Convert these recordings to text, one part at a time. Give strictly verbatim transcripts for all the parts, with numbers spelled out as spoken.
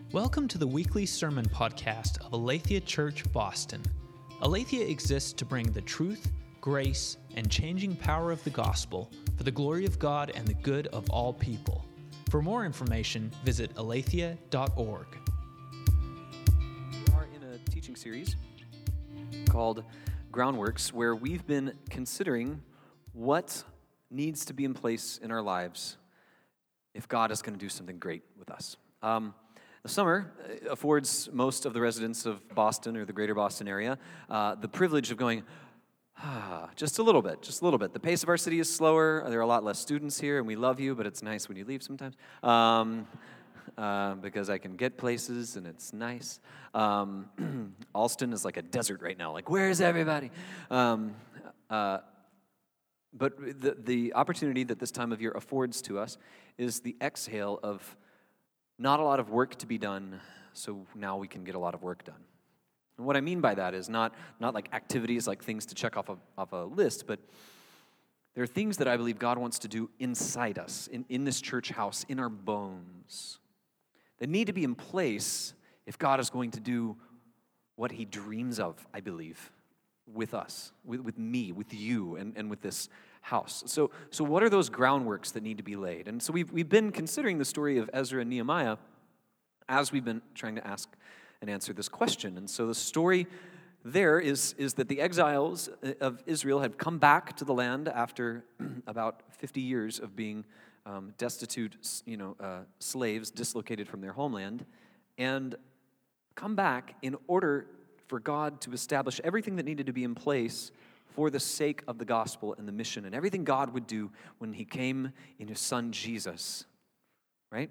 Welcome to the weekly sermon podcast of Aletheia Church, Boston. Aletheia exists to bring the truth, grace, and changing power of the gospel for the glory of God and the good of all people. For more information, visit aletheia dot org. We are in a teaching series called Groundworks, where we've been considering what needs to be in place in our lives if God is going to do something great with us. Um, The summer affords most of the residents of Boston or the greater Boston area uh, the privilege of going, ah, just a little bit, just a little bit. The pace of our city is slower. There are a lot less students here, and we love you, but it's nice when you leave sometimes um, uh, because I can get places, and it's nice. Um, Alston is like a desert right now. Like, where is everybody? Um, uh, but the, the opportunity that this time of year affords to us is the exhale of not a lot of work to be done, so now we can get a lot of work done. And what I mean by that is not, not like activities, like things to check off a, off a list, but there are things that I believe God wants to do inside us, in, in this church house, in our bones, that need to be in place if God is going to do what he dreams of, I believe, with us, with, with me, with you, and, and with this house. So, so what are those groundworks that need to be laid? And so we've, we've been considering the story of Ezra and Nehemiah as we've been trying to ask and answer this question. And so the story there is, is that the exiles of Israel had come back to the land after about fifty years of being um, destitute, you know, uh, slaves dislocated from their homeland, and come back in order for God to establish everything that needed to be in place for the sake of the gospel and the mission and everything God would do when he came in his son Jesus, right?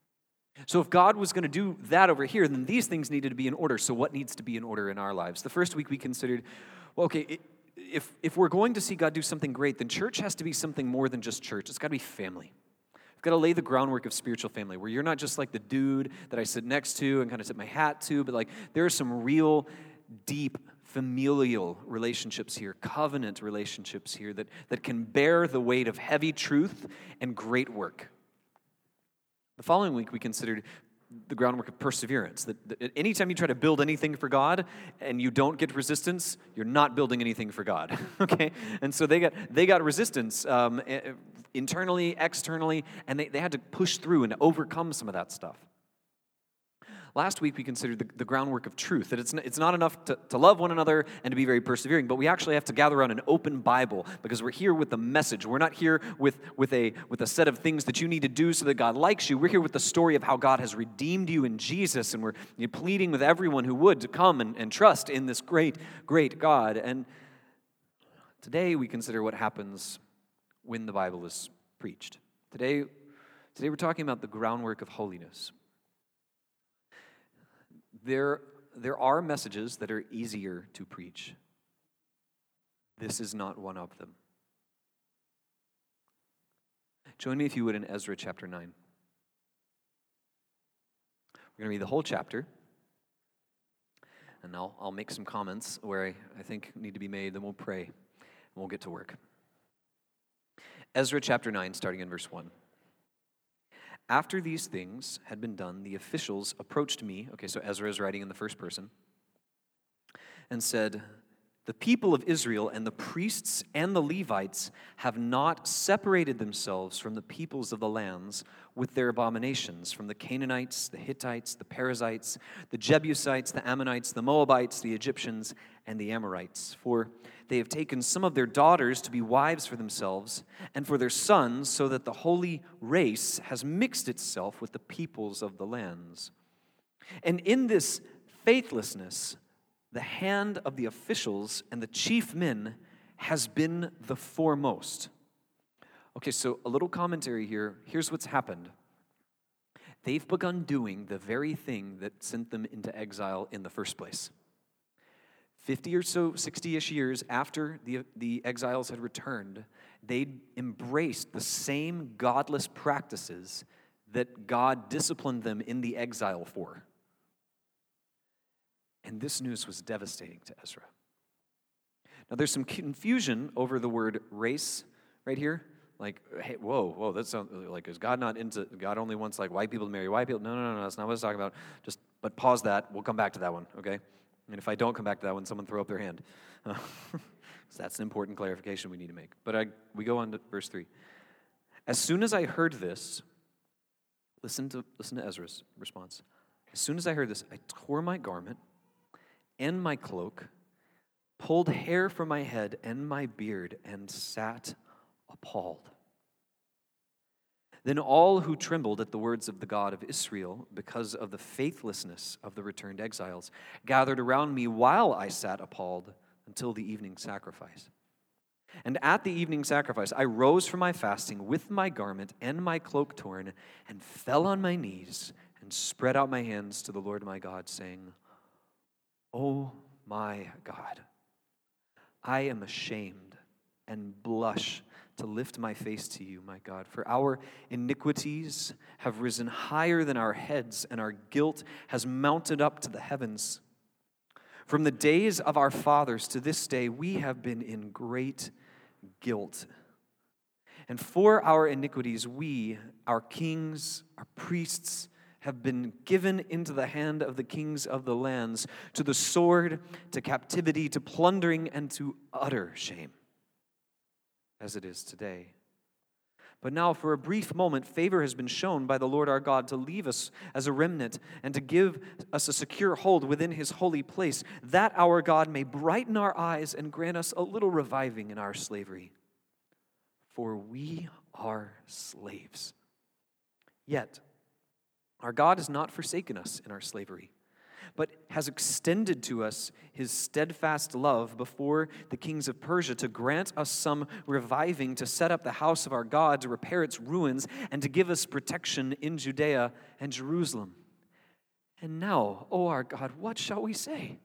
So if God was going to do that over here, then these things needed to be in order. So what needs to be in order in our lives? The first week we considered, well, okay, it, if, if we're going to see God do something great, then church has to be something more than just church. It's got to be family. We've got to lay the groundwork of spiritual family, where you're not just like the dude that I sit next to and kind of tip my hat to, but like there are some real deep familial relationships here, covenant relationships here that, that can bear the weight of heavy truth and great work. The following week we considered the groundwork of perseverance, that, that anytime you try to build anything for God and you don't get resistance, you're not building anything for God, okay? And so they got they got resistance um, internally, externally, and they, they had to push through and overcome some of that stuff. Last week we considered the, the groundwork of truth, that it's, it's not enough to, to love one another and to be very persevering, but we actually have to gather around an open Bible because we're here with the message. We're not here with, with, a, with a set of things that you need to do so that God likes you. We're here with the story of how God has redeemed you in Jesus, and we're you know, pleading with everyone who would to come and, and trust in this great, great God. And today we consider what happens when the Bible is preached. Today, today we're talking about the groundwork of holiness. There, there are messages that are easier to preach. This is not one of them. Join me, if you would, in Ezra chapter nine. We're going to read the whole chapter, and I'll, I'll make some comments where I, I think need to be made, then we'll pray, and we'll get to work. Ezra chapter nine, starting in verse one. After these things had been done, the officials approached me, okay, so Ezra is writing in the first person, and said, "The people of Israel and the priests and the Levites have not separated themselves from the peoples of the lands with their abominations, from the Canaanites, the Hittites, the Perizzites, the Jebusites, the Ammonites, the Moabites, the Egyptians, and the Amorites. For they have taken some of their daughters to be wives for themselves and for their sons, so that the holy race has mixed itself with the peoples of the lands. And in this faithlessness, the hand of the officials and the chief men has been the foremost." Okay, so a little commentary here. Here's what's happened. They've begun doing the very thing that sent them into exile in the first place. fifty or so, sixty-ish years after the, the exiles had returned, they'd embraced the same godless practices that God disciplined them in the exile for. And this news was devastating to Ezra. Now there's some confusion over the word race right here. Like, hey, whoa, whoa, that sounds like, is God not into, God only wants like white people to marry white people? No, no, no, no, that's not what it's talking about. Just, but pause that. We'll come back to that one, okay? And if I don't come back to that one, someone throw up their hand. Uh, so that's an important clarification we need to make. But I, we go on to verse three. As soon as I heard this, listen to, listen to Ezra's response. As soon as I heard this, I tore my garment and my cloak, pulled hair from my head and my beard, and sat appalled. Then all who trembled at the words of the God of Israel, because of the faithlessness of the returned exiles, gathered around me while I sat appalled until the evening sacrifice. And at the evening sacrifice, I rose from my fasting with my garment and my cloak torn, and fell on my knees and spread out my hands to the Lord my God, saying, "O my God, I am ashamed and blush to lift my face to you, my God, for our iniquities have risen higher than our heads, and our guilt has mounted up to the heavens. From the days of our fathers to this day, we have been in great guilt. And for our iniquities, we, our kings, our priests, have been given into the hand of the kings of the lands, to the sword, to captivity, to plundering, and to utter shame, as it is today. But now, for a brief moment, favor has been shown by the Lord our God to leave us as a remnant and to give us a secure hold within his holy place, that our God may brighten our eyes and grant us a little reviving in our slavery. For we are slaves. Yet, our God has not forsaken us in our slavery, but has extended to us his steadfast love before the kings of Persia to grant us some reviving, to set up the house of our God, to repair its ruins, and to give us protection in Judea and Jerusalem. And now, O our God, what shall we say?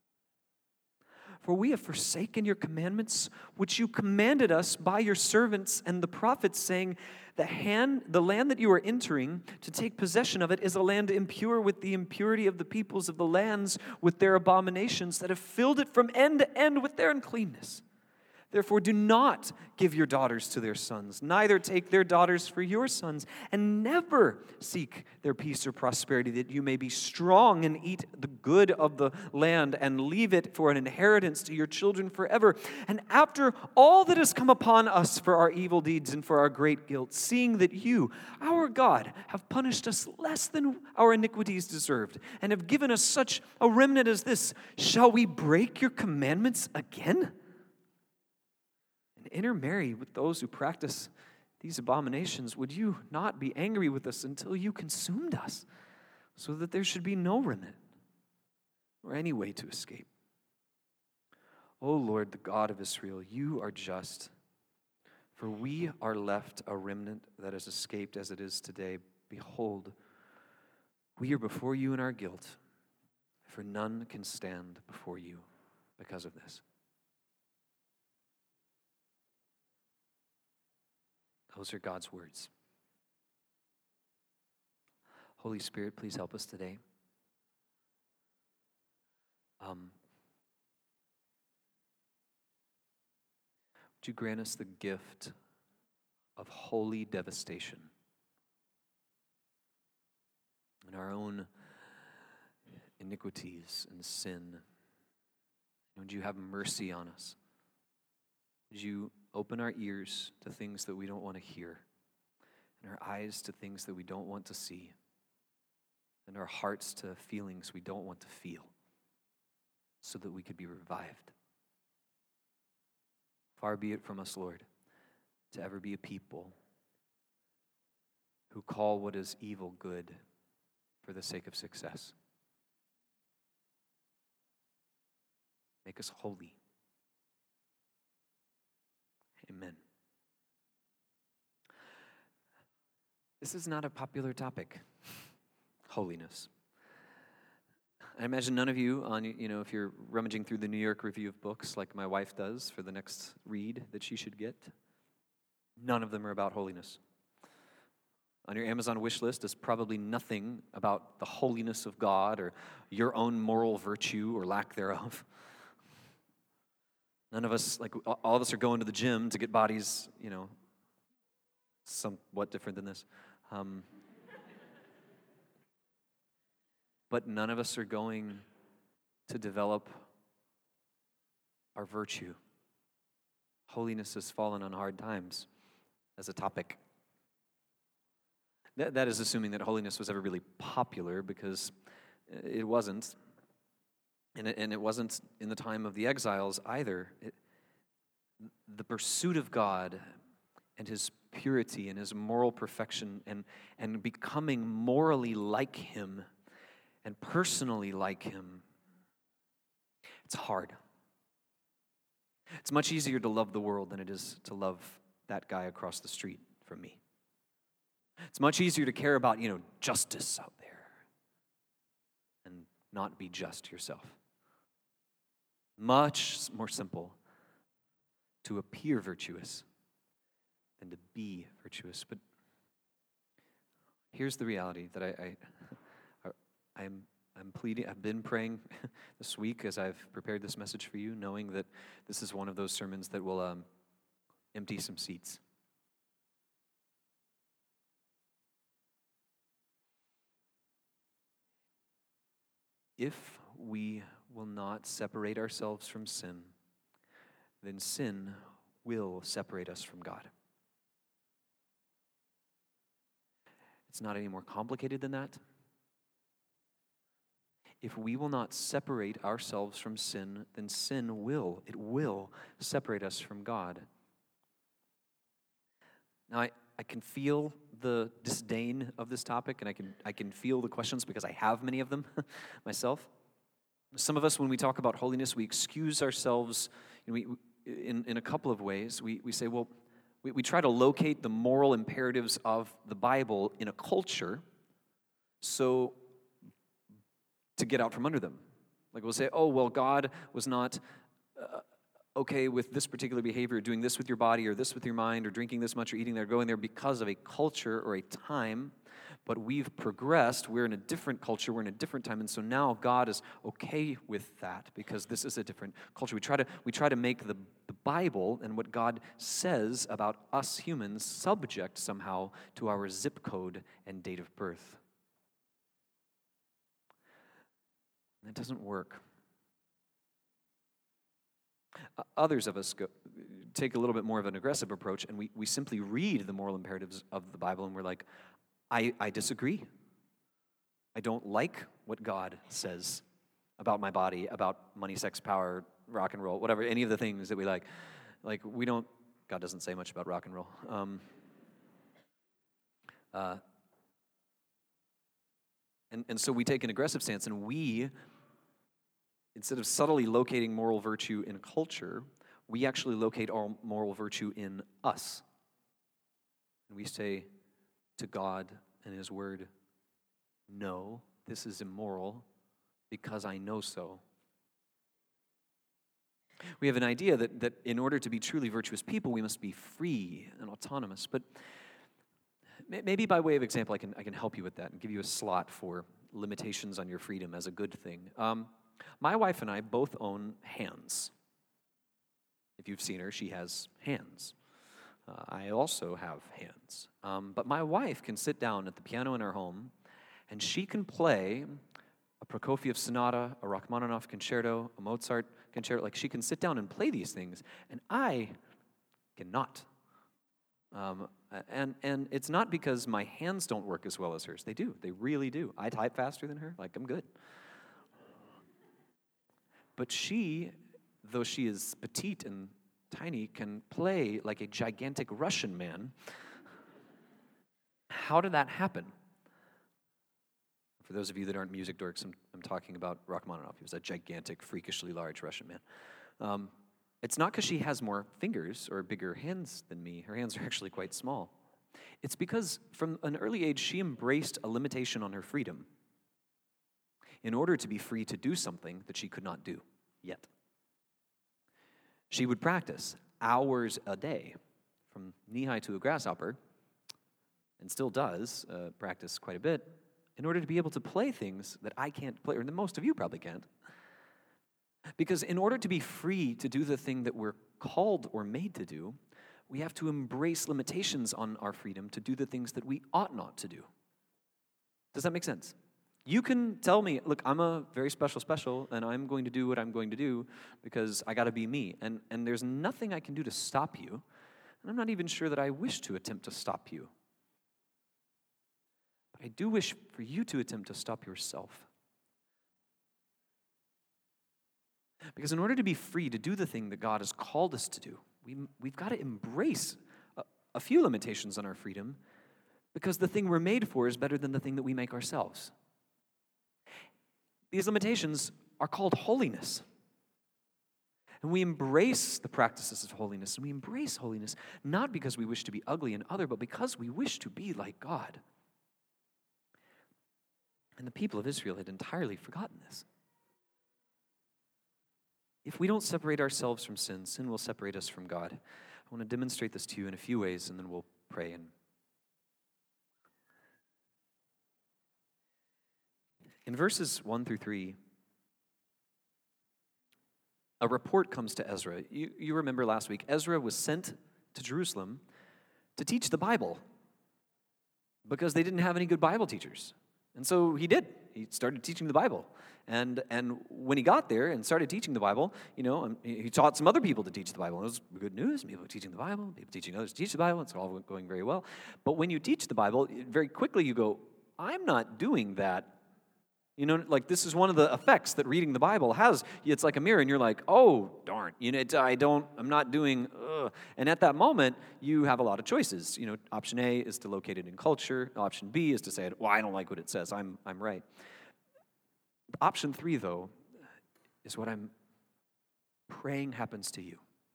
For we have forsaken your commandments, which you commanded us by your servants and the prophets, saying, the, hand, the land that you are entering to take possession of it is a land impure with the impurity of the peoples of the lands, with their abominations that have filled it from end to end with their uncleanness. Therefore, do not give your daughters to their sons, neither take their daughters for your sons, and never seek their peace or prosperity, that you may be strong and eat the good of the land and leave it for an inheritance to your children forever. And after all that has come upon us for our evil deeds and for our great guilt, seeing that you, our God, have punished us less than our iniquities deserved, and have given us such a remnant as this, shall we break your commandments again? And intermarry with those who practice these abominations? Would you not be angry with us until you consumed us, so that there should be no remnant or any way to escape? O Lord, the God of Israel, you are just, for we are left a remnant that has escaped as it is today. Behold, we are before you in our guilt, for none can stand before you because of this. Those are God's words. Holy Spirit, please help us today. Um, would you grant us the gift of holy devastation in our own iniquities and sin? Would you have mercy on us? Would you open our ears to things that we don't want to hear, and our eyes to things that we don't want to see, and our hearts to feelings we don't want to feel, so that we could be revived. Far be it from us, Lord, to ever be a people who call what is evil good for the sake of success. Make us holy. Amen. This is not a popular topic, holiness. I imagine none of you, on you know, if you're rummaging through the New York Review of Books like my wife does for the next read that she should get, none of them are about holiness. On your Amazon wish list is probably nothing about the holiness of God or your own moral virtue or lack thereof. None of us, like all of us are going to the gym to get bodies, you know, somewhat different than this. Um, but none of us are going to develop our virtue. Holiness has fallen on hard times as a topic. That, that is assuming that holiness was ever really popular, because it wasn't. And it, and it wasn't in the time of the exiles either. It, the pursuit of God and his purity and his moral perfection and, and becoming morally like him and personally like him, it's hard. It's much easier to love the world than it is to love that guy across the street from me. It's much easier to care about, you know, justice out there and not be just yourself. Much more simple to appear virtuous than to be virtuous. But here's the reality that I, I, I'm, I'm pleading. I've been praying this week as I've prepared this message for you, knowing that this is one of those sermons that will um, empty some seats. If we will not separate ourselves from sin, then sin will separate us from God. It's not any more complicated than that. If we will not separate ourselves from sin, then sin will, it will separate us from God. Now, I, I can feel the disdain of this topic, and I can I can feel the questions because I have many of them myself. Some of us, when we talk about holiness, we excuse ourselves you know, we, in, in a couple of ways. We, we say, well, we, we try to locate the moral imperatives of the Bible in a culture so to get out from under them. Like we'll say, oh, well, God was not uh, okay with this particular behavior, doing this with your body or this with your mind or drinking this much or eating there, going there because of a culture or a time. But we've progressed. We're in a different culture. We're in a different time. And so now God is okay with that because this is a different culture. We try to, we try to make the, the Bible and what God says about us humans subject somehow to our zip code and date of birth. That doesn't work. Others of us go, take a little bit more of an aggressive approach, and we, we simply read the moral imperatives of the Bible, and we're like, I, I disagree. I don't like what God says about my body, about money, sex, power, rock and roll, whatever, any of the things that we like. Like, we don't, God doesn't say much about rock and roll. Um, uh, and, and so we take an aggressive stance, and we, instead of subtly locating moral virtue in culture, we actually locate our moral virtue in us. And we say to God and his word, no, this is immoral because I know so. We have an idea that, that in order to be truly virtuous people, we must be free and autonomous. But maybe by way of example, I can, I can help you with that and give you a slot for limitations on your freedom as a good thing. Um, my wife and I both own hands. If you've seen her, she has hands. Uh, I also have hands. Um, but my wife can sit down at the piano in our home, and she can play a Prokofiev sonata, a Rachmaninoff concerto, a Mozart concerto. Like, she can sit down and play these things, and I cannot. Um, and, and it's not because my hands don't work as well as hers. They do. They really do. I type faster than her. Like, I'm good. But she, though she is petite and tiny, can play like a gigantic Russian man. How did that happen? For those of you that aren't music dorks, I'm, I'm talking about Rachmaninoff. He was a gigantic, freakishly large Russian man. Um, it's not because she has more fingers or bigger hands than me. Her hands are actually quite small. It's because from an early age, she embraced a limitation on her freedom in order to be free to do something that she could not do yet. She would practice hours a day, from knee-high to a grasshopper, and still does uh, practice quite a bit, in order to be able to play things that I can't play, or that most of you probably can't. Because in order to be free to do the thing that we're called or made to do, we have to embrace limitations on our freedom to do the things that we ought not to do. Does that make sense? You can tell me, look, I'm a very special special, and I'm going to do what I'm going to do because I got to be me. And, and there's nothing I can do to stop you. And I'm not even sure that I wish to attempt to stop you. But I do wish for you to attempt to stop yourself. Because in order to be free to do the thing that God has called us to do, we, we've got to embrace a, a few limitations on our freedom, because the thing we're made for is better than the thing that we make ourselves. These limitations are called holiness. And we embrace the practices of holiness, and we embrace holiness not because we wish to be ugly and other, but because we wish to be like God. And the people of Israel had entirely forgotten this. If we don't separate ourselves from sin, sin will separate us from God. I want to demonstrate this to you in a few ways, and then we'll pray. And in verses one through three, a report comes to Ezra. You, you remember last week, Ezra was sent to Jerusalem to teach the Bible because they didn't have any good Bible teachers. And so he did. He started teaching the Bible. And and when he got there and started teaching the Bible, you know, he taught some other people to teach the Bible. And it was good news. People teaching the Bible, people teaching others to teach the Bible. It's all going very well. But when you teach the Bible, very quickly you go, I'm not doing that. You know, like this is one of the effects that reading the Bible has. It's like a mirror, and you're like, oh, darn. You know, it, I don't, I'm not doing, ugh. And at that moment, you have a lot of choices. You know, option A is to locate it in culture. Option B is to say, well, I don't like what it says. I'm, I'm right. Option three, though, is what I'm praying happens to you,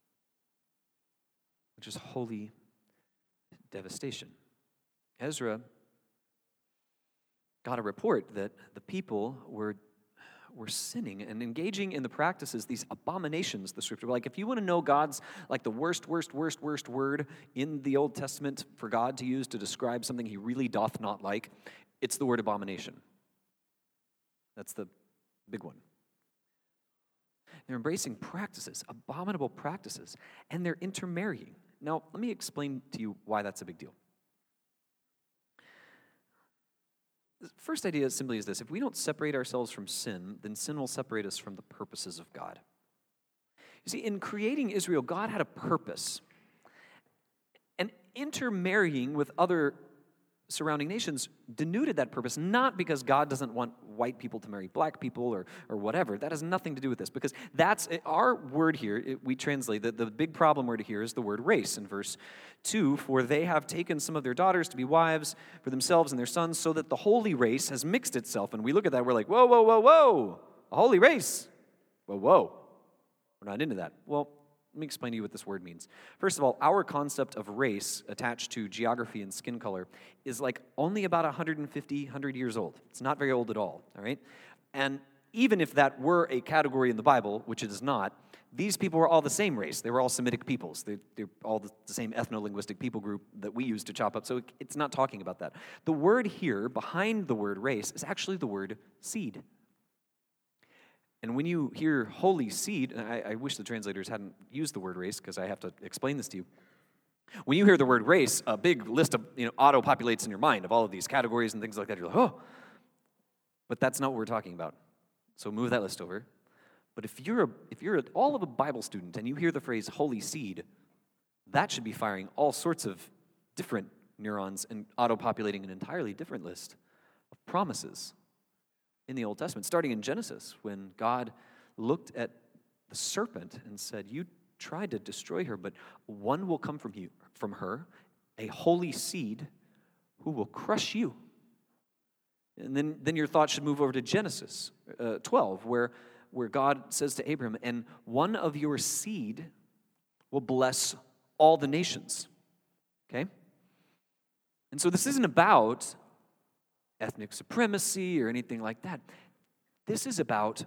which is holy devastation. Ezra got a report that the people were, were sinning and engaging in the practices, these abominations, the scripture. Like, if you want to know God's, like, the worst, worst, worst, worst word in the Old Testament for God to use to describe something he really doth not like, it's the word abomination. That's the big one. They're embracing practices, abominable practices, and they're intermarrying. Now, let me explain to you why that's a big deal. The first idea simply is this: if we don't separate ourselves from sin, then sin will separate us from the purposes of God. You see, in creating Israel, God had a purpose. And intermarrying with other surrounding nations denuded that purpose, not because God doesn't want white people to marry black people or, or whatever. That has nothing to do with this, because that's our word here. It, we translate that the big problem word here is the word race in verse two. For they have taken some of their daughters to be wives for themselves and their sons, so that the holy race has mixed itself. And we look at that, we're like, whoa, whoa, whoa, whoa, a holy race. Whoa, whoa. We're not into that. Well, let me explain to you what this word means. First of all, our concept of race attached to geography and skin color is like only about one hundred fifty, one hundred years old. It's not very old at all, all right? And even if that were a category in the Bible, which it is not, these people were all the same race. They were all Semitic peoples. They, they're all the, the same ethno-linguistic people group that we use to chop up. So it, it's not talking about that. The word here, behind the word race, is actually the word seed. And when you hear holy seed, and I, I wish the translators hadn't used the word race because I have to explain this to you. When you hear the word race, a big list of, you know, auto-populates in your mind of all of these categories and things like that. You're like, oh. But that's not what we're talking about. So move that list over. But if you're a, if you're a, all of a Bible student and you hear the phrase holy seed, that should be firing all sorts of different neurons and auto-populating an entirely different list of promises in the Old Testament, starting in Genesis, when God looked at the serpent and said, you tried to destroy her, but one will come from you, from her, a holy seed who will crush you. And then, then your thoughts should move over to Genesis uh, twelve, where, where God says to Abraham, and one of your seed will bless all the nations. Okay? And so this isn't about ethnic supremacy or anything like that. This is about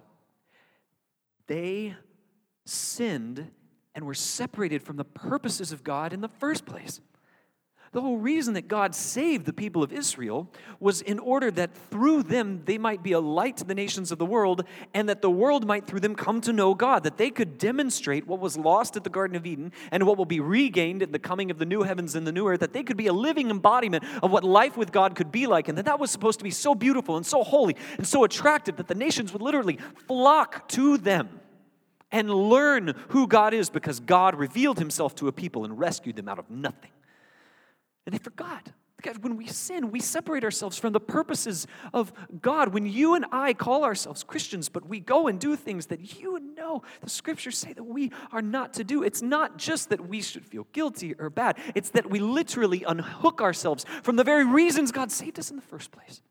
they sinned and were separated from the purposes of God in the first place. The whole reason that God saved the people of Israel was in order that through them they might be a light to the nations of the world, and that the world might through them come to know God, that they could demonstrate what was lost at the Garden of Eden and what will be regained at the coming of the new heavens and the new earth, that they could be a living embodiment of what life with God could be like, and that that was supposed to be so beautiful and so holy and so attractive that the nations would literally flock to them and learn who God is, because God revealed himself to a people and rescued them out of nothing. And they forgot. Because when we sin, we separate ourselves from the purposes of God. When you and I call ourselves Christians, but we go and do things that you know the scriptures say that we are not to do, it's not just that we should feel guilty or bad. It's that we literally unhook ourselves from the very reasons God saved us in the first place.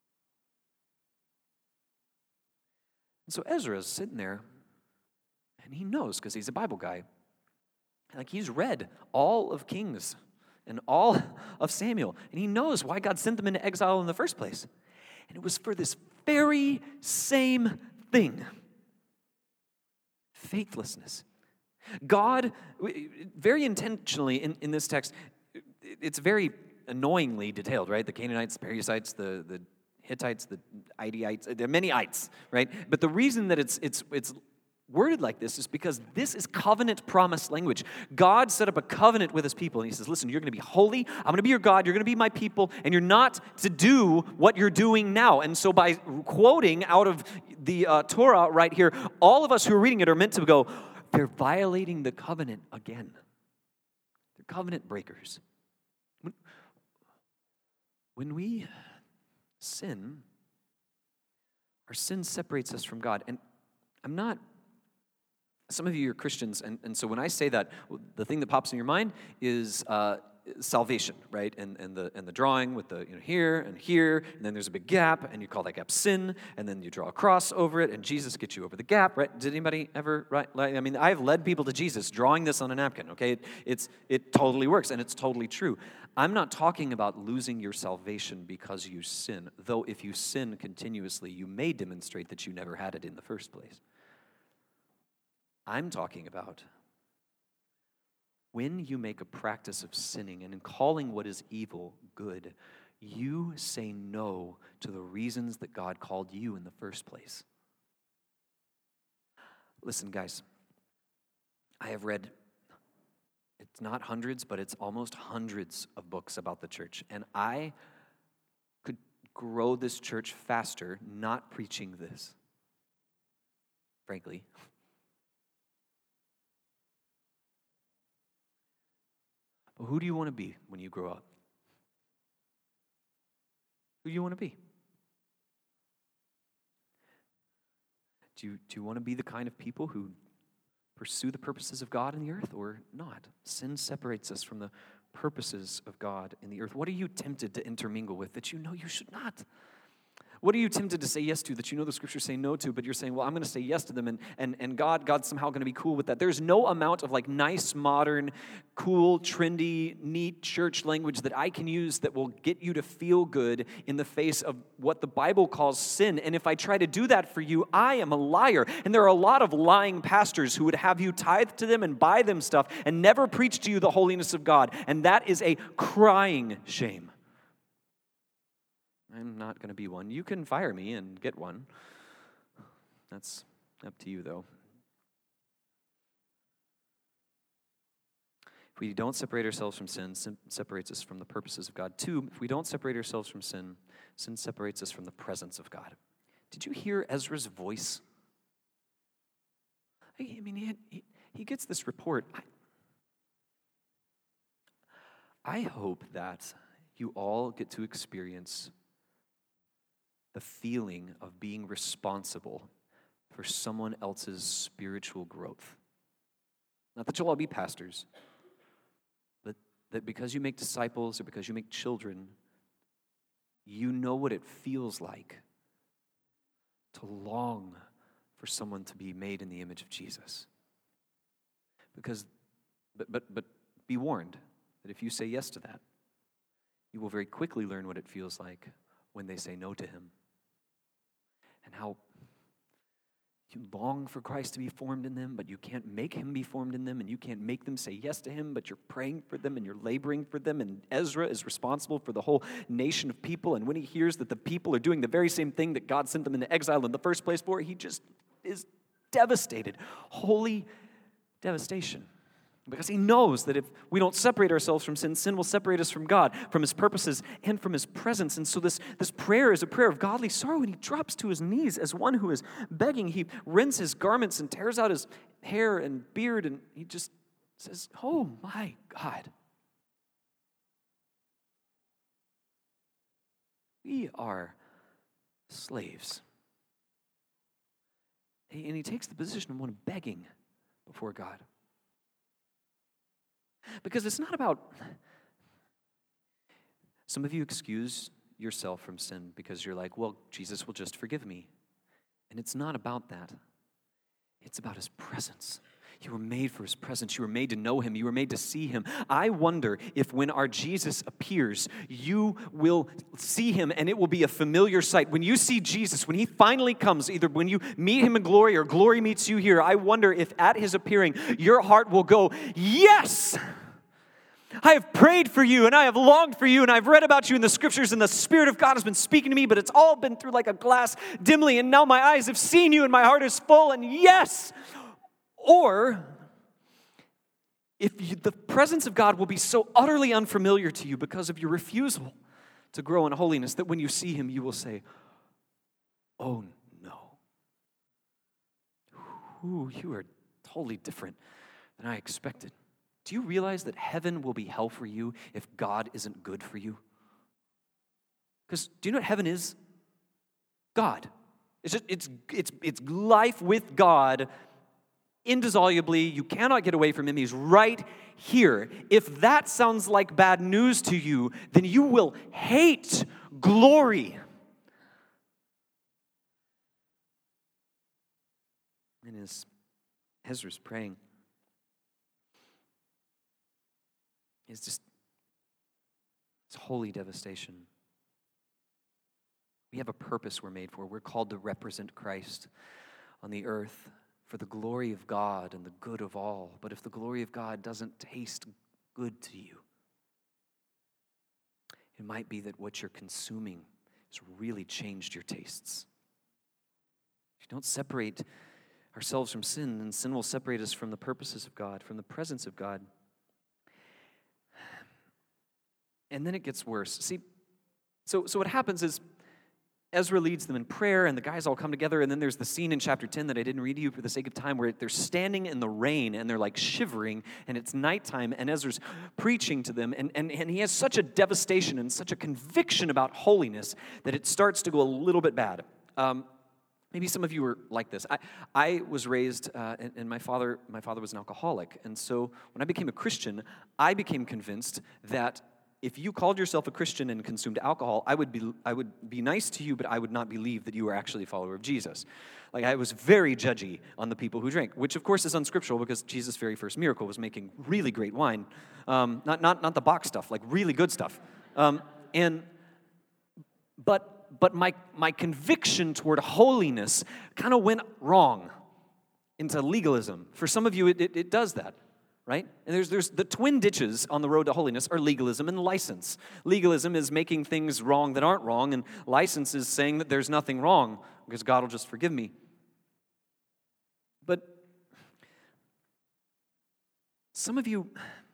And so Ezra's sitting there, and he knows, because he's a Bible guy, like he's read all of Kings and all of Samuel, and he knows why God sent them into exile in the first place. And it was for this very same thing. Faithlessness. God, very intentionally in, in this text, it's very annoyingly detailed, right? The Canaanites, the Perizzites, the, the Hittites, the Ideites, there are many ites, right? But the reason that it's it's it's worded like this is because this is covenant promise language. God set up a covenant with his people, and he says, listen, you're going to be holy, I'm going to be your God, you're going to be my people, and you're not to do what you're doing now. And so by quoting out of the uh, Torah right here, all of us who are reading it are meant to go, they're violating the covenant again. They're covenant breakers. When, when we sin, our sin separates us from God. And I'm not... Some of you are Christians, and, and so when I say that, the thing that pops in your mind is uh, salvation, right? And and the and the drawing with the, you know, here and here, and then there's a big gap, and you call that gap sin, and then you draw a cross over it, and Jesus gets you over the gap, right? Did anybody ever, right? Like, I mean, I've led people to Jesus drawing this on a napkin, okay? It, it's it totally works, and it's totally true. I'm not talking about losing your salvation because you sin, though if you sin continuously, you may demonstrate that you never had it in the first place. I'm talking about when you make a practice of sinning and in calling what is evil good, you say no to the reasons that God called you in the first place. Listen, guys, I have read, it's not hundreds, but it's almost hundreds of books about the church, and I could grow this church faster not preaching this, frankly. Who do you want to be when you grow up? Who do you want to be? Do you, do you want to be the kind of people who pursue the purposes of God in the earth or not? Sin separates us from the purposes of God in the earth. What are you tempted to intermingle with that you know you should not? What are you tempted to say yes to that you know the scriptures say no to, but you're saying, well, I'm going to say yes to them, and and and God, God's somehow going to be cool with that. There's no amount of like nice, modern, cool, trendy, neat church language that I can use that will get you to feel good in the face of what the Bible calls sin. And if I try to do that for you, I am a liar. And there are a lot of lying pastors who would have you tithe to them and buy them stuff and never preach to you the holiness of God. And that is a crying shame. I'm not going to be one. You can fire me and get one. That's up to you, though. If we don't separate ourselves from sin, sin separates us from the purposes of God. Two, if we don't separate ourselves from sin, sin separates us from the presence of God. Did you hear Ezra's voice? I mean, he, he, he gets this report. I, I hope that you all get to experience the feeling of being responsible for someone else's spiritual growth. Not that you'll all be pastors, but that because you make disciples or because you make children, you know what it feels like to long for someone to be made in the image of Jesus. Because, but but but be warned that if you say yes to that, you will very quickly learn what it feels like when they say no to him. And how You long for Christ to be formed in them, but you can't make him be formed in them, and you can't make them say yes to him, but you're praying for them and you're laboring for them, and Ezra is responsible for the whole nation of people, and when he hears that the people are doing the very same thing that God sent them into exile in the first place for, he just is devastated. Holy devastation. Because he knows that if we don't separate ourselves from sin, sin will separate us from God, from his purposes, and from his presence. And so this, this prayer is a prayer of godly sorrow, and he drops to his knees as one who is begging. He rends his garments and tears out his hair and beard, and he just says, oh my God. We are slaves. And he takes the position of one begging before God. Because it's not about, some of you excuse yourself from sin because you're like, well, Jesus will just forgive me. And it's not about that. It's about his presence. You were made for his presence. You were made to know him. You were made to see him. I wonder if when our Jesus appears, you will see him and it will be a familiar sight. When you see Jesus, when he finally comes, either when you meet him in glory or glory meets you here, I wonder if at his appearing, your heart will go, yes! I have prayed for you and I have longed for you and I've read about you in the scriptures and the Spirit of God has been speaking to me, but it's all been through like a glass dimly, and now my eyes have seen you and my heart is full, and yes! Or if you, the presence of God will be so utterly unfamiliar to you because of your refusal to grow in holiness that when you see him, you will say, oh no. Ooh, you are totally different than I expected. Do you realize that heaven will be hell for you if God isn't good for you? Because do you know what heaven is? God. It's just, it's it's it's life with God indissolubly. You cannot get away from him. He's right here. If that sounds like bad news to you, then you will hate glory. And as Ezra's praying, it's just, it's holy devastation. We have a purpose we're made for. We're called to represent Christ on the earth for the glory of God and the good of all. But if the glory of God doesn't taste good to you, it might be that what you're consuming has really changed your tastes. If you don't separate ourselves from sin, then sin will separate us from the purposes of God, from the presence of God. And then it gets worse. See, so, so what happens is Ezra leads them in prayer, and the guys all come together, and then there's the scene in chapter ten that I didn't read to you for the sake of time where they're standing in the rain, and they're like shivering, and it's nighttime, and Ezra's preaching to them, and, and, and he has such a devastation and such a conviction about holiness that it starts to go a little bit bad. Um, maybe some of you were like this. I, I was raised, uh, and, and my father, my father was an alcoholic, and so when I became a Christian, I became convinced that if you called yourself a Christian and consumed alcohol, I would be I would be nice to you, but I would not believe that you were actually a follower of Jesus. Like, I was very judgy on the people who drank, which of course is unscriptural because Jesus' very first miracle was making really great wine. Um, not not not the box stuff, like really good stuff. Um, and but but my my conviction toward holiness kind of went wrong into legalism. For some of you, it, it, it does that. Right? And there's there's the twin ditches on the road to holiness are legalism and license. Legalism is making things wrong that aren't wrong, and license is saying that there's nothing wrong because God will just forgive me. But some of you,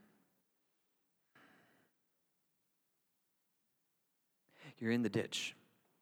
you're in the ditch.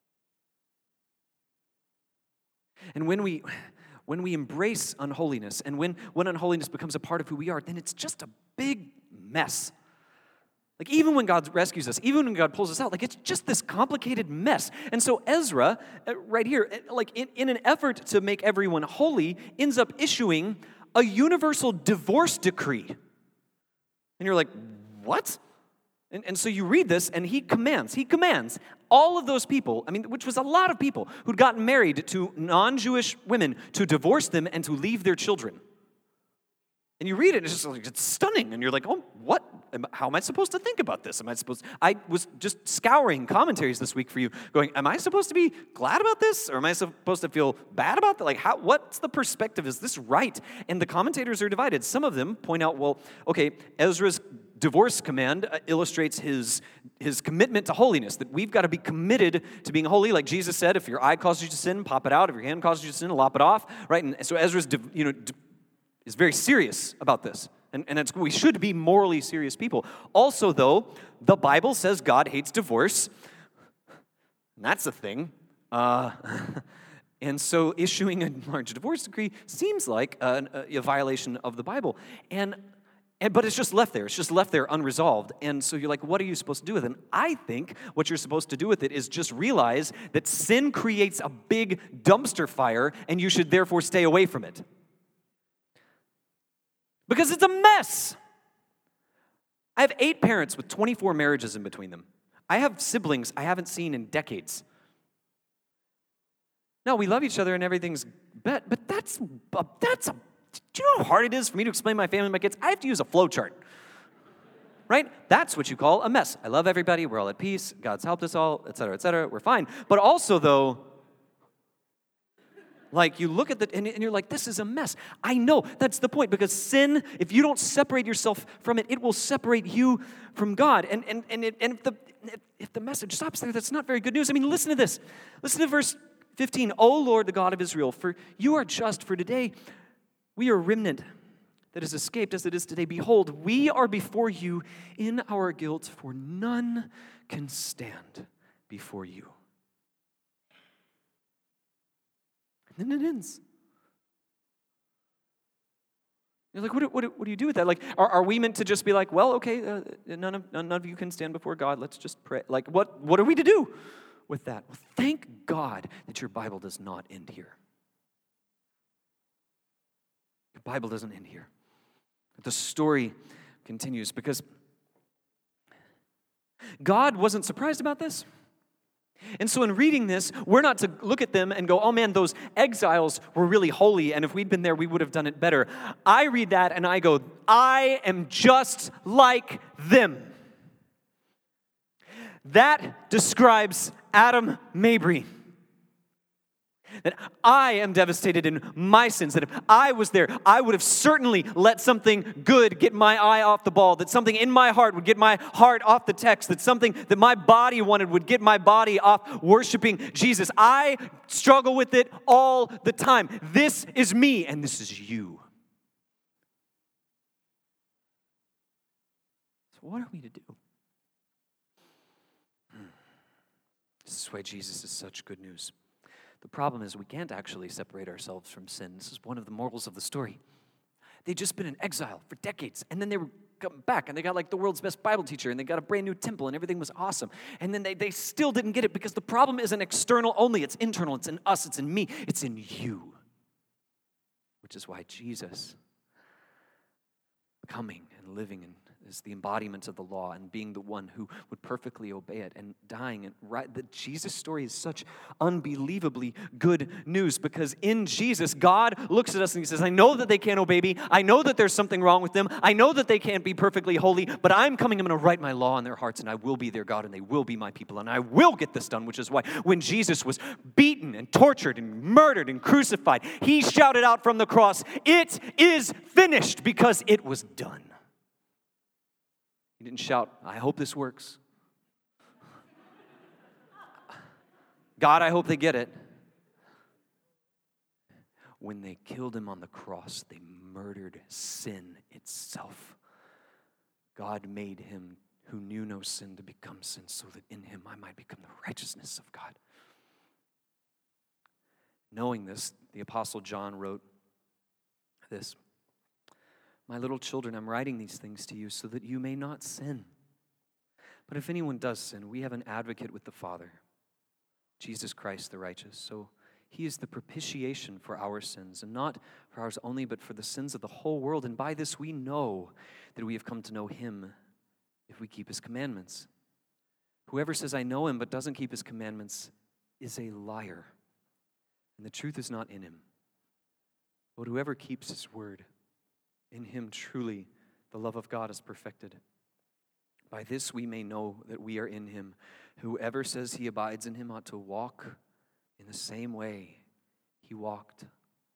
And when we When we embrace unholiness, and when, when unholiness becomes a part of who we are, then it's just a big mess. Like, even when God rescues us, even when God pulls us out, like, it's just this complicated mess. And so Ezra, right here, like, in, in an effort to make everyone holy, ends up issuing a universal divorce decree. And you're like, what? And, and so you read this, and he commands, he commands all of those people, I mean, which was a lot of people, who'd gotten married to non-Jewish women, to divorce them and to leave their children. And you read it, and it's just like, it's stunning. And you're like, oh, what? am, how am I supposed to think about this? Am I supposed, I was just scouring commentaries this week for you, going, am I supposed to be glad about this? Or am I supposed to feel bad about that? Like, how, what's the perspective? Is this right? And the commentators are divided. Some of them point out, well, okay, Ezra's divorce command illustrates his, his commitment to holiness, that we've got to be committed to being holy. Like Jesus said, if your eye causes you to sin, pop it out. If your hand causes you to sin, lop it off, right? And so Ezra's, you know, is very serious about this. And, and it's, we should be morally serious people. Also, though, the Bible says God hates divorce. And that's a thing. Uh, and so issuing a large divorce decree seems like a, a violation of the Bible. And And, but it's just left there. It's just left there unresolved. And so you're like, what are you supposed to do with it? And I think what you're supposed to do with it is just realize that sin creates a big dumpster fire, and you should therefore stay away from it. Because it's a mess. I have eight parents with twenty-four marriages in between them. I have siblings I haven't seen in decades. No, we love each other and everything's bet, but that's a, that's a do you know how hard it is for me to explain my family and my kids? I have to use a flow chart. Right? That's what you call a mess. I love everybody. We're all at peace. God's helped us all, et cetera, et cetera. We're fine. But also, though, like you look at the, and, and you're like, this is a mess. I know. That's the point. Because sin, if you don't separate yourself from it, it will separate you from God. And, and, and, it, and if, the, if the message stops there, that's not very good news. I mean, listen to this. Listen to verse fifteen. O Lord, the God of Israel, for you are just, for today we are a remnant that has escaped as it is today. Behold, we are before you in our guilt, for none can stand before you. And then it ends. You're like, what, what, what do you do with that? Like, are, are we meant to just be like, well, okay, uh, none of none of you can stand before God. Let's just pray. Like, what, what are we to do with that? Well, thank God that your Bible does not end here. The Bible doesn't end here. The story continues because God wasn't surprised about this. And so in reading this, we're not to look at them and go, oh man, those exiles were really holy, and if we'd been there, we would have done it better. I read that and I go, I am just like them. That describes Adam Mabry. That I am devastated in my sins, that if I was there, I would have certainly let something good get my eye off the ball, that something in my heart would get my heart off the text, that something that my body wanted would get my body off worshiping Jesus. I struggle with it all the time. This is me, and this is you. So what are we to do? This is why Jesus is such good news. The problem is we can't actually separate ourselves from sin. This is one of the morals of the story. They'd just been in exile for decades, and then they were coming back, and they got like the world's best Bible teacher, and they got a brand new temple, and everything was awesome. And then they, they still didn't get it because the problem isn't external only. It's internal. It's in us. It's in me. It's in you. Which is why Jesus coming and living and is the embodiment of the law and being the one who would perfectly obey it and dying. And right, the Jesus story is such unbelievably good news because in Jesus, God looks at us and he says, I know that they can't obey me. I know that there's something wrong with them. I know that they can't be perfectly holy, but I'm coming, I'm going to write my law in their hearts and I will be their God and they will be my people and I will get this done, which is why when Jesus was beaten and tortured and murdered and crucified, he shouted out from the cross, it is finished, because it was done. He didn't shout, I hope this works. God, I hope they get it. When they killed him on the cross, they murdered sin itself. God made him who knew no sin to become sin so that in him I might become the righteousness of God. Knowing this, the Apostle John wrote this. My little children, I'm writing these things to you so that you may not sin. But if anyone does sin, we have an advocate with the Father, Jesus Christ the righteous. So he is the propitiation for our sins, and not for ours only, but for the sins of the whole world. And by this we know that we have come to know him if we keep his commandments. Whoever says, I know him, but doesn't keep his commandments is a liar, and the truth is not in him. But whoever keeps his word, in him truly the love of God is perfected. By this we may know that we are in him. Whoever says he abides in him ought to walk in the same way he walked.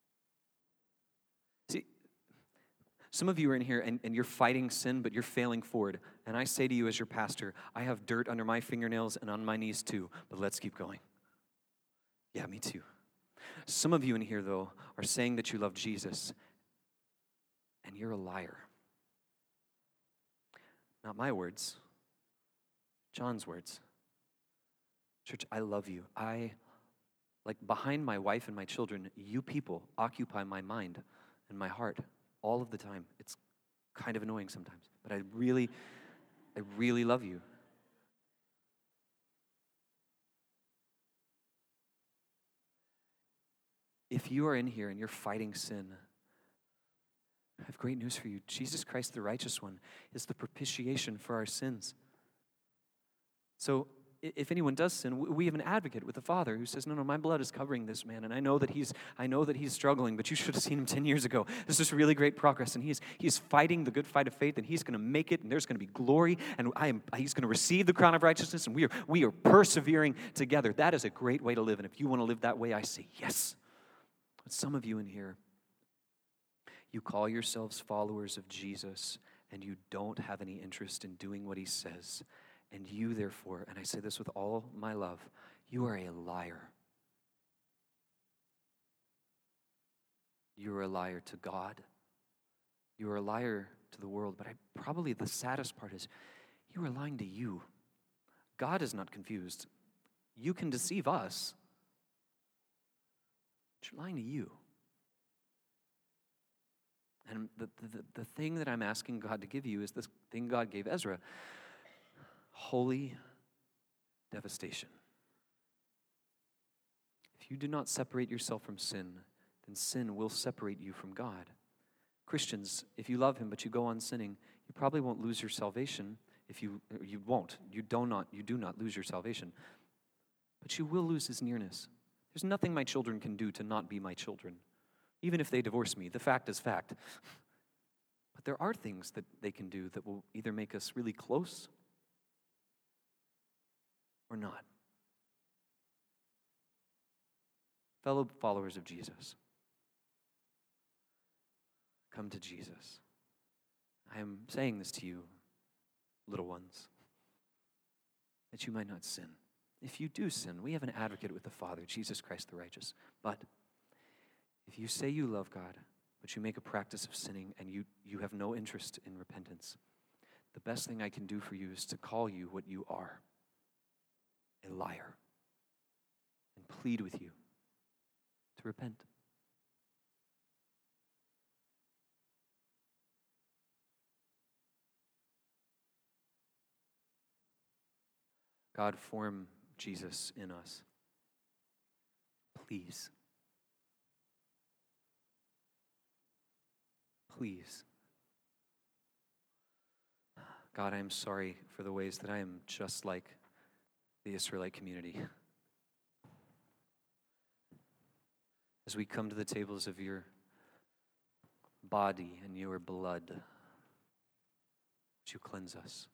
See, some of you are in here and, and you're fighting sin, but you're failing forward. And I say to you as your pastor, I have dirt under my fingernails and on my knees too, but let's keep going. Yeah, me too. Some of you in here, though, are saying that you love Jesus, and you're a liar. Not my words, John's words. Church, I love you. I, like behind my wife and my children, you people occupy my mind and my heart all of the time. It's kind of annoying sometimes, but I really, I really love you. If you are in here and you're fighting sin, I have great news for you. Jesus Christ, the righteous one, is the propitiation for our sins. So if anyone does sin, we have an advocate with the Father who says, no, no, my blood is covering this man, and I know that he's I know that he's struggling, but you should have seen him ten years ago. This is really great progress, and he's he's fighting the good fight of faith, and he's going to make it, and there's going to be glory, and I am he's going to receive the crown of righteousness, and we are we are persevering together. That is a great way to live, and if you want to live that way, I say yes. But some of you in here, you call yourselves followers of Jesus, and you don't have any interest in doing what he says. And you, therefore, and I say this with all my love, you are a liar. You are a liar to God. You are a liar to the world. But I, probably the saddest part is you are lying to you. God is not confused. You can deceive us. But you're lying to you. And the, the, the thing that I'm asking God to give you is this thing God gave Ezra. Holy devastation. If you do not separate yourself from sin, then sin will separate you from God. Christians, if you love him but you go on sinning, you probably won't lose your salvation. If you you won't, you do not you do not lose your salvation. But you will lose his nearness. There's nothing my children can do to not be my children. Even if they divorce me, the fact is fact. But there are things that they can do that will either make us really close or not. Fellow followers of Jesus, come to Jesus. I am saying this to you, little ones, that you might not sin. If you do sin, we have an advocate with the Father, Jesus Christ the righteous. But if you say you love God, but you make a practice of sinning and you, you have no interest in repentance, the best thing I can do for you is to call you what you are. A liar, and plead with you to repent. God, form Jesus in us. Please. Please. God, I am sorry for the ways that I am just like the Israelite community. As we come to the tables of your body and your blood, would you cleanse us?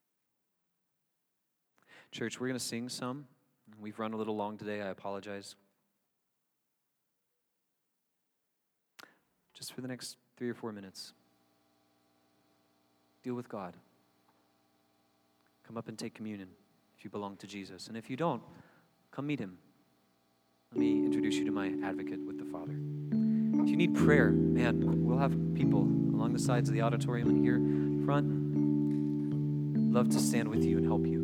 Church, we're going to sing some. We've run a little long today. I apologize. Just for the next three or four minutes, deal with God. Come up and take communion if you belong to Jesus. And if you don't, come meet him. Let me introduce you to my advocate with the Father. If you need prayer, man, we'll have people along the sides of the auditorium and here front. Love to stand with you and help you.